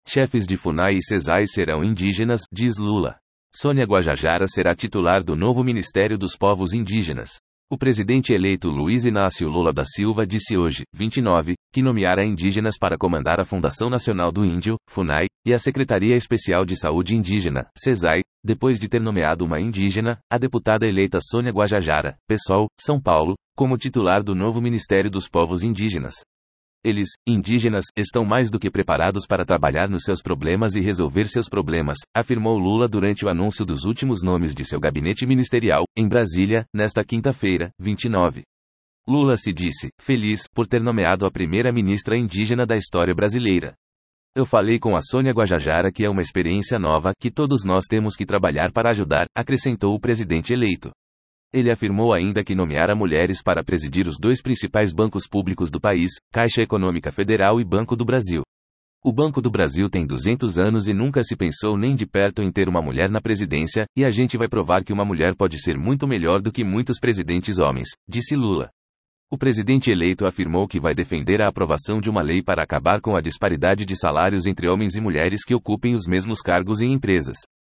Chefes de FUNAI e SESAI serão indígenas, diz Lula. Sônia Guajajara será titular do novo Ministério dos Povos Indígenas. O presidente eleito Luiz Inácio Lula da Silva disse hoje, 29, que nomeará indígenas para comandar a Fundação Nacional do Índio, FUNAI, e a Secretaria Especial de Saúde Indígena, SESAI, depois de ter nomeado uma indígena, a deputada eleita Sônia Guajajara, PSOL, São Paulo, como titular do novo Ministério dos Povos Indígenas. Eles, indígenas, estão mais do que preparados para trabalhar nos seus problemas e resolver seus problemas, afirmou Lula durante o anúncio dos últimos nomes de seu gabinete ministerial, em Brasília, nesta quinta-feira, 29. Lula se disse feliz por ter nomeado a primeira-ministra indígena da história brasileira. Eu falei com a Sônia Guajajara que é uma experiência nova que todos nós temos que trabalhar para ajudar, acrescentou o presidente eleito. Ele afirmou ainda que nomeara mulheres para presidir os dois principais bancos públicos do país, Caixa Econômica Federal e Banco do Brasil. O Banco do Brasil tem 200 anos e nunca se pensou nem de perto em ter uma mulher na presidência, e a gente vai provar que uma mulher pode ser muito melhor do que muitos presidentes homens, disse Lula. O presidente eleito afirmou que vai defender a aprovação de uma lei para acabar com a disparidade de salários entre homens e mulheres que ocupem os mesmos cargos em empresas.